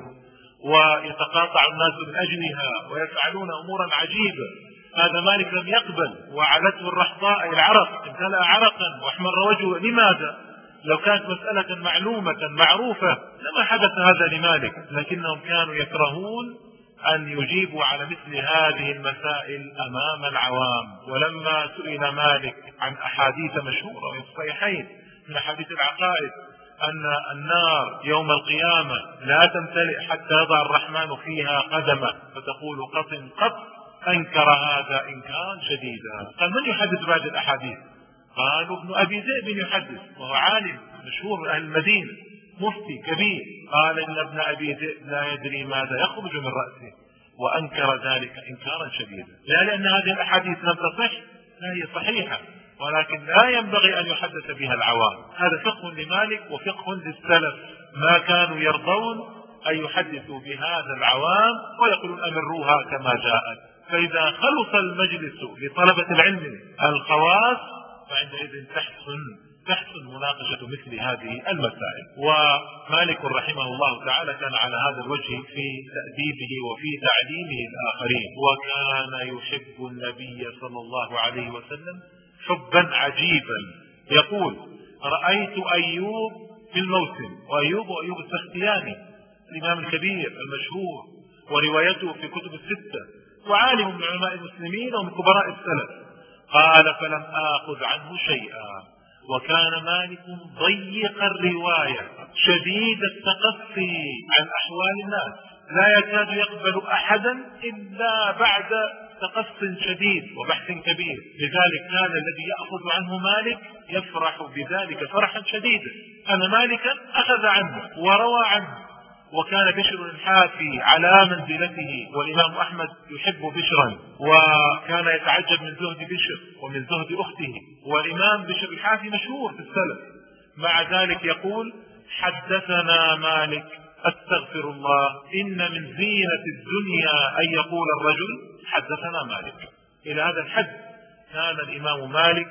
ويتقاطع الناس من أجلها ويفعلون أمورا عجيبة. هذا مالك لم يقبل، وعلته الرحضاء العرق، امتلأ عرقا واحمر وجهه. لماذا؟ لو كانت مسألة معلومة معروفة لما حدث هذا لمالك، لكنهم كانوا يكرهون أن يجيبوا على مثل هذه المسائل أمام العوام. ولما سئل مالك عن أحاديث مشهورة في الصحيحين من أحاديث العقائد أن النار يوم القيامة لا تمتلئ حتى يضع الرحمن فيها قدمه فتقول قط قط، أنكر هذا إنكارا شديدا. قال من يحدث بعد الأحاديث؟ قالوا ابن أبي ذئب يحدث، وهو عالم مشهور من أهل المدينة مفتي كبير. قال إن ابن أبي ذئب لا يدري ماذا يخرج من رأسه، وأنكر ذلك إنكارا شديدا. لا لأن هذه الأحاديث لم تصح، لا هي صحيحة، ولكن لا ينبغي أن يحدث بها العوام. هذا فقه لمالك وفقه للسلف، ما كانوا يرضون أن يحدثوا بهذا العوام ويقولون أمروها كما جاءت. فإذا خلص المجلس لطلبة العلم الخواص فعندئذ تحسن مناقشة مثل هذه المسائل. ومالك رحمه الله تعالى كان على هذا الوجه في تأديبه وفي تعليمه الآخرين، وكان يحب النبي صلى الله عليه وسلم حبا عجيبا. يقول رأيت أيوب في الموسم، وأيوب السختياني الإمام الكبير المشهور وروايته في كتب الستة، وعالم من علماء المسلمين ومن كبراء السلف. قال فلم آخذ عنه شيئا، وكان مالك ضيق الرواية شديد التقصي عن أحوال الناس، لا يكاد يقبل أحدا إلا بعد تقص شديد وبحث كبير. لذلك كان الذي يأخذ عنه مالك يفرح بذلك فرحا شديدا أن مالكا أخذ عنه وروى عنه. وكان بشر الحافي على منزلته، والإمام أحمد يحب بشرا، وكان يتعجب من زهد بشر ومن زهد أخته، والإمام بشر الحافي مشهور في السلف. مع ذلك يقول حدثنا مالك استغفر الله إن من زينة الدنيا أن يقول الرجل حدثنا مالك. إلى هذا الحد كان الإمام مالك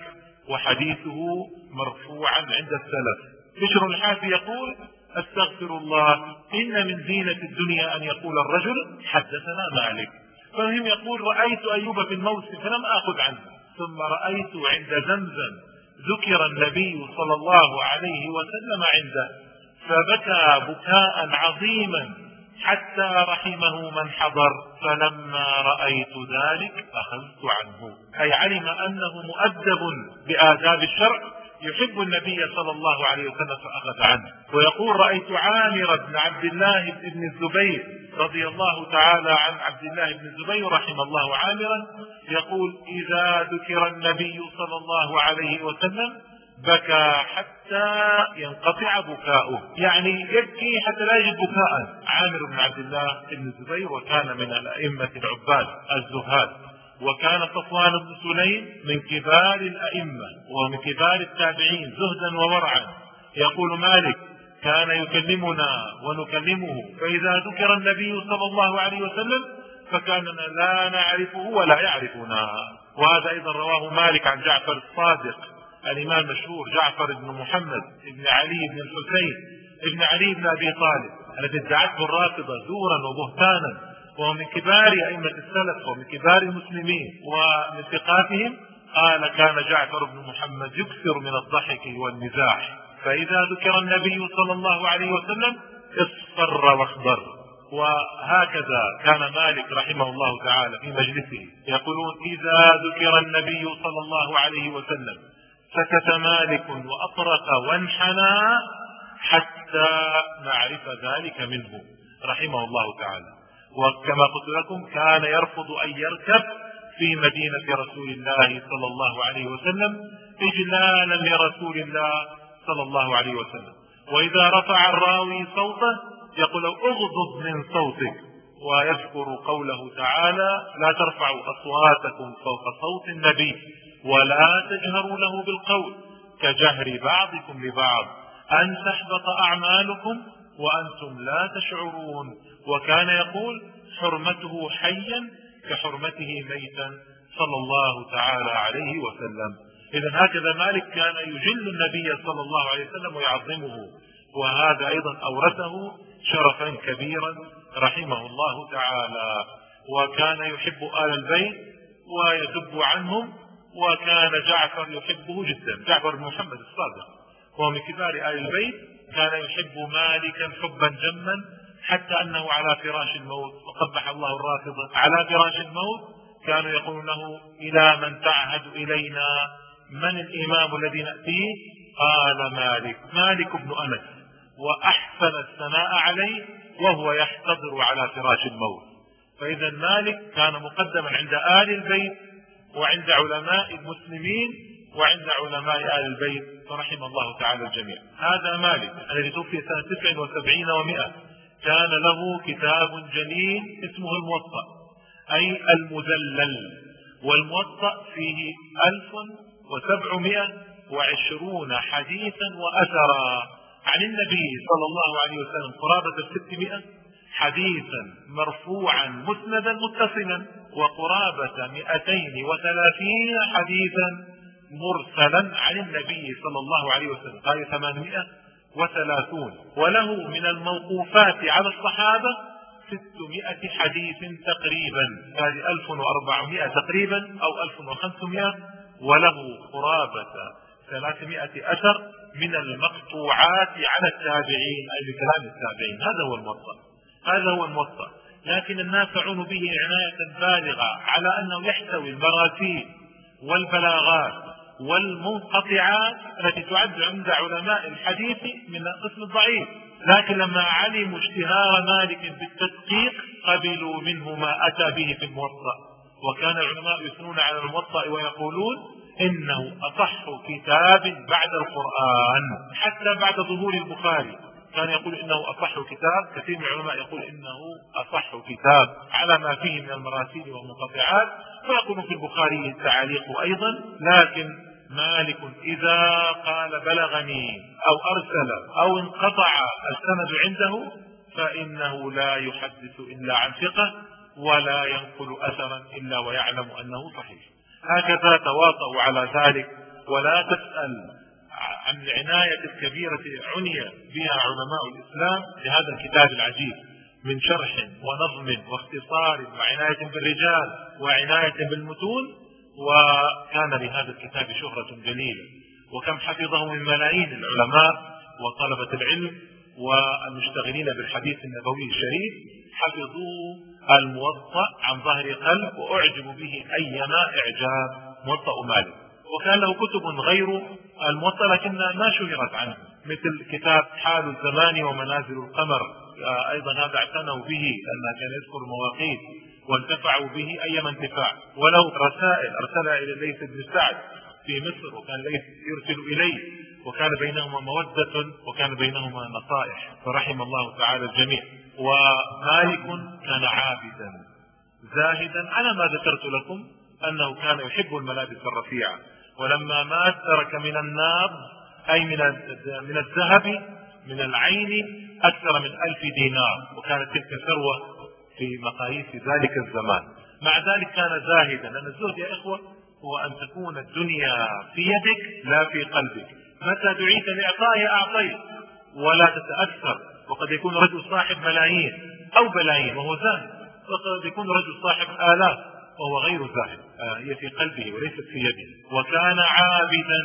وحديثه مرفوعا عند السلف. بشر الحافي يقول استغفر الله إن من زينة الدنيا أن يقول الرجل حدثنا مالك. فهم يقول رأيت أيوب في الموسم فلم آخذ عنه، ثم رأيت عند زمزم ذكر النبي صلى الله عليه وسلم عنده فبكى بكاء عظيما حتى رحمه من حضر، فلما رأيت ذلك أخذت عنه. أي علم أنه مؤدب بآداب الشرع يحب النبي صلى الله عليه وسلم فأخذ عنه. ويقول رأيت عامر بن عبد الله بن الزبير رضي الله تعالى عن عبد الله بن الزبير رحمه الله عامرا يقول إذا ذكر النبي صلى الله عليه وسلم بكى حتى ينقطع بكاؤه، يعني يبكي حتى لا يجد بكاء. عامر بن عبد الله بن الزبير وكان من الأئمة العباد الزهاد، وكان صفوان بن سليم من كبار الأئمة ومن كبار التابعين زهدا وورعا. يقول مالك كان يكلمنا ونكلمه، فإذا ذكر النبي صلى الله عليه وسلم فكاننا لا نعرفه ولا يعرفنا. وهذا أيضا رواه مالك عن جعفر الصادق الإمام المشهور جعفر بن محمد بن علي بن الحسين بن علي بن أبي طالب الذي ادعته الرافضة زورا وبهتانا، وهو من كبار أئمة السلف ومن كبار المسلمين ومن ثقاتهم. قال كان جعفر بن محمد يكثر من الضحك والمزاح، فإذا ذكر النبي صلى الله عليه وسلم اصفر واخضر. وهكذا كان مالك رحمه الله تعالى في مجلسه يقولون إذا ذكر النبي صلى الله عليه وسلم سكت مالك وأطرق وانحنى حتى حتى نعرف ذلك منه رحمه الله تعالى. وكما قلت لكم كان يرفض أن يركب في مدينة رسول الله صلى الله عليه وسلم إجلالا لرسول الله صلى الله عليه وسلم. وإذا رفع الراوي صوته يقول اغضض من صوتك، ويذكر قوله تعالى لا ترفعوا أصواتكم فوق صوت النبي ولا تجهروا له بالقول كجهر بعضكم لبعض أن تحبط أعمالكم وأنتم لا تشعرون. وكان يقول حرمته حيا كحرمته ميتا صلى الله تعالى عليه وسلم. إذن هكذا مالك كان يجل النبي صلى الله عليه وسلم ويعظمه، وهذا أيضا أورثه شرفا كبيرا رحمه الله تعالى. وكان يحب آل البيت ويذب عنهم، وكان جعفر يحبه جدا، جعفر بن محمد الصادق وهو من كبار آل البيت. كان يحب مالكا حبا جما حتى أنه على فراش الموت، وقبح الله الرافضة، على فراش الموت كانوا يقولون له إلى من تعهد إلينا، من الإمام الذي نأتيه؟ قال مالك بن أنس، وأحسن الثناء عليه وهو يحتضر على فراش الموت. فإذا مالك كان مقدما عند آل البيت وعند علماء المسلمين وعند علماء آل البيت فرحم الله تعالى الجميع. هذا مالك الذي توفي سنة 79 و100. كان له كتاب جليل اسمه الموطأ، أي المذلل. والموطأ فيه 1720 حديثا وأثرا عن النبي صلى الله عليه وسلم، قرابة 600 حديثا مرفوعا مسندا متصلا، وقرابة 230 حديثا مرسلا عن النبي صلى الله عليه وسلم، قال 830. وله من الموقوفات على الصحابة 600 حديث تقريبا، هذه 1400 تقريبا أو 1500. وله قرابة 300 أثر من المقطوعات على التابعين، أي بكلام التابعين. هذا هو الموطأ. لكن الناس عنوا به عناية بالغة على أنه يحتوي المراسيل والبلاغات والمنقطعات التي تعد عند علماء الحديث من القسم الضعيف. لكن لما علموا اشتهار مالك بالتدقيق قبلوا منه ما أتى به في الموطأ. وكان العلماء يثنون على الموطأ ويقولون إنه أصح كتاب بعد القرآن، حتى بعد ظهور البخاري كان يقول إنه أصح كتاب. كثير من العلماء يقول إنه أصح كتاب على ما فيه من المراسيل والمنقطعات، ويقول في البخاري التعليق أيضا. لكن مالك إذا قال بلغني أو أرسل أو انقطع السند عنده فإنه لا يحدث إلا عن ثقة ولا ينقل أثرا إلا ويعلم أنه صحيح. هكذا تواطؤوا على ذلك. ولا تسأل عن العناية الكبيرة عني بها علماء الإسلام لهذا الكتاب العجيب من شرح ونظم واختصار وعناية بالرجال وعناية بالمتون. وكان لهذا الكتاب شهرة جليلة، وكم حفظه من ملايين العلماء وطلبة العلم والمشتغلين بالحديث النبوي الشريف. حفظوا الموطأ عن ظهر قلب وأعجبوا به أيما إعجاب، موطأ مالك. وكان له كتب غير الموطأ لكنها ما شهرت عنه، مثل كتاب حال الزمان ومنازل القمر، أيضا هذا اعتنوا به لأنه كان يذكر المواقيت وانتفعوا به أيما انتفاع. وله رسائل أرسلها إلى الليث بن سعد في مصر، وكان الليث يرسل إليه، وكان بينهما مودة وكان بينهما نصائح، فرحم الله تعالى الجميع. ومالك كان عابدا زاهدا على ما ذكرت لكم أنه كان يحب الملابس الرفيعة. ولما مات ترك من النار، أي من الذهب من العين أكثر من 1000 دينار، وكانت تلك ثروة في مقاييس ذلك الزمان. مع ذلك كان زاهدا، لأن الزهد يا إخوة هو أن تكون الدنيا في يدك لا في قلبك. متى دعيت لإعطائها أعطيت ولا تتأثر. وقد يكون رجل صاحب ملايين أو بلايين وهو زاهد، وقد يكون رجل صاحب آلاف وهو غير زاهد، هي في قلبه وليست في يده. وكان عابدا،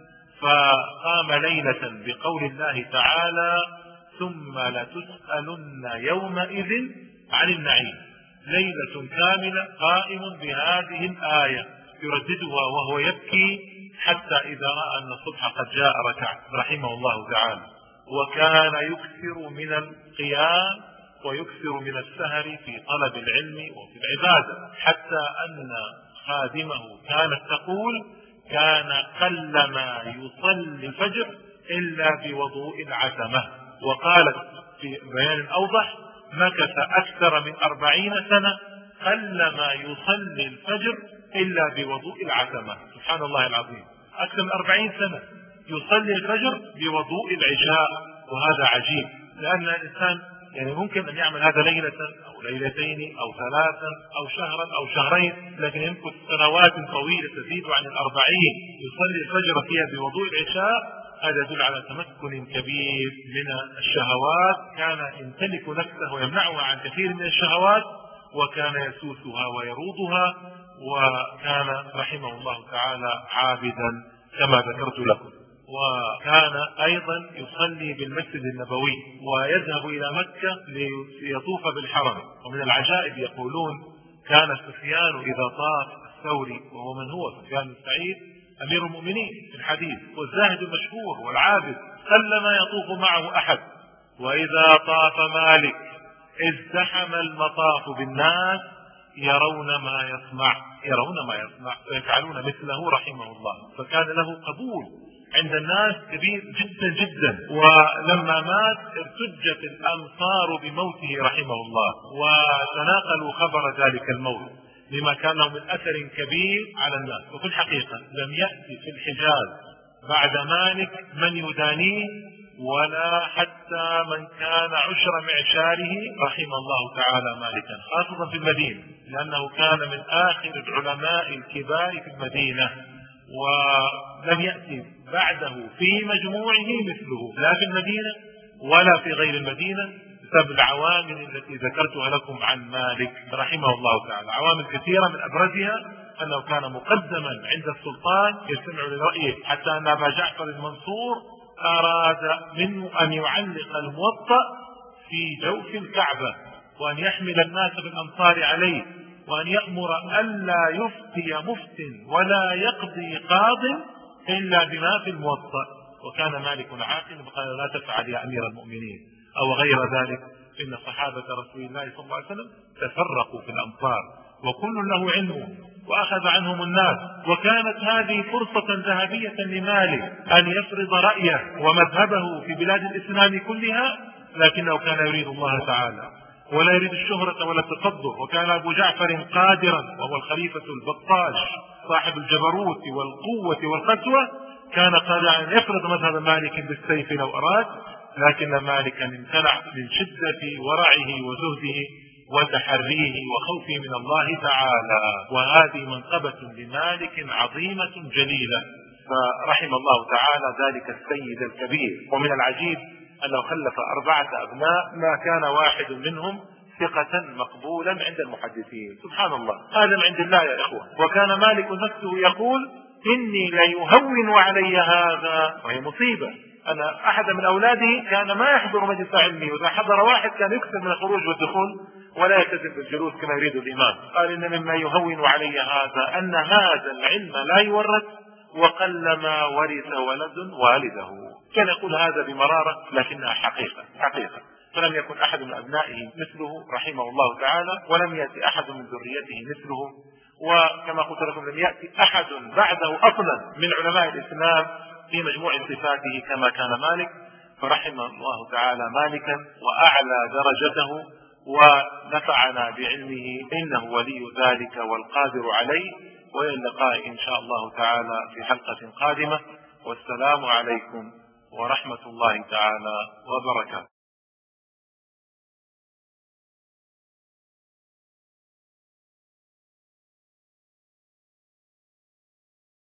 فقام ليلة بقول الله تعالى ثم لتسألن يومئذ عن النعيم. ليلة كاملة قائم بهذه الآية يرددها وهو يبكي حتى إذا رأى أن الصبح قد جاء ركع رحمه الله تعالى. وكان يكثر من القيام ويكثر من السهر في طلب العلم وفي العبادة، حتى أن خادمه كانت تقول: كان قلما يصلي الفجر إلا بوضوء العتمة. وقالت في بيان أوضح: مكث أكثر من 40 سنة قلما يصلي الفجر إلا بوضوء العتمة. سبحان الله العظيم، أكثر من 40 سنة يصلي الفجر بوضوء العشاء. وهذا عجيب، لأن الإنسان يعني ممكن أن يعمل هذا ليلة أو ليلتين أو 3 أو شهرا أو شهرين، لكن يمكث سنوات طويلة تزيد عن 40 يصلي الفجر فيها بوضوء العشاء. هذا يدل على تمكن كبير من الشهوات، كان يمتلك نفسه ويمنعها عن كثير من الشهوات، وكان يسوسها ويروضها، وكان رحمه الله تعالى عابدا كما ذكرت لكم. وكان أيضا يصلي بالمسجد النبوي ويذهب إلى مكة ليطوف بالحرم. ومن العجائب يقولون: كان سفيان إذا طاف الثوري، وهو من هو سفيان بن سعيد أمير المؤمنين في الحديث والزاهد المشهور والعابد، قلما يطوف معه أحد. وإذا طاف مالك ازدحم المطاف بالناس يرون ما يصنع ويفعلون مثله رحمه الله. فكان له قبول عند الناس كبير جدا جدا. ولما مات ارتجت الأمصار بموته رحمه الله، وتناقلوا خبر ذلك الموت لما كان له من أثر كبير على الناس. وفي الحقيقة لم يأتي في الحجاز بعد مالك من يدانيه، ولا حتى من كان عشر معشاره رحمه الله تعالى مالكا، خاصة في المدينة، لأنه كان من آخر العلماء الكبار في المدينة، ولم يأتي بعده في مجموعه مثله لا في المدينة ولا في غير المدينة، بسبب العوامل التي ذكرتها لكم عن مالك رحمه الله تعالى. عوامل كثيرة، من أبرزها أنه كان مقدما عند السلطان يستمع لرأيه، حتى أن أبا جعفر المنصور أراد منه أن يعلق الموطأ في جوف الكعبة، وأن يحمل الناس بالأمصار عليه، وأن يأمر ألا يفتي مفت ولا يقضي قاض إلا بما في الموطأ. وكان مالك عاقل فقال: لا تفعل يا أمير المؤمنين، أو غير ذلك، إن صحابة رسول الله صلى الله عليه وسلم تفرقوا في الأمصار وكل له علمه وأخذ عنهم الناس. وكانت هذه فرصة ذهبية لمالك أن يفرض رأيه ومذهبه في بلاد الإسلام كلها، لكنه كان يريد الله تعالى ولا يريد الشهرة ولا التصدر. وكان أبو جعفر قادرا، وهو الخليفة البطاش صاحب الجبروت والقوة والقسوة، كان قادرا أن يفرض مذهب مالك بالسيف لو أراد، لكن مالكا امتنع من شدة ورعه وزهده وتحريه وخوفه من الله تعالى. وهذه منقبة لمالك عظيمة جليلة، فرحم الله تعالى ذلك السيد الكبير. ومن العجيب أنه خلف 4 أبناء ما كان واحد منهم ثقة مقبولا عند المحدثين. سبحان الله، هذا من عند الله يا إخوة. وكان مالك نفسه يقول: إني ليهون علي هذا، وهي مصيبة. أنا أحد من أولاده كان ما يحضر مجلس علمي، وإذا حضر واحد كان يكثر من الخروج والدخول ولا يلتزم بالجلوس كما يريد الإمام. قال: إن مما يهون علي هذا أن هذا العلم لا يورث، وقلما ورث ولد والده. كان يقول هذا بمرارة، لكنها حقيقة. فلم يكن أحد من أبنائه مثله رحمه الله تعالى، ولم يأتي أحد من ذريته مثله. وكما قلت لكم لم يأتي أحد بعده أصلا من علماء الإسلام في مجموع صفاته كما كان مالك. فرحم الله تعالى مالكا وأعلى درجته ونفعنا بعلمه، إنه ولي ذلك والقادر عليه. وإلى اللقاء إن شاء الله تعالى في حلقة قادمة، والسلام عليكم ورحمة الله تعالى وبركاته.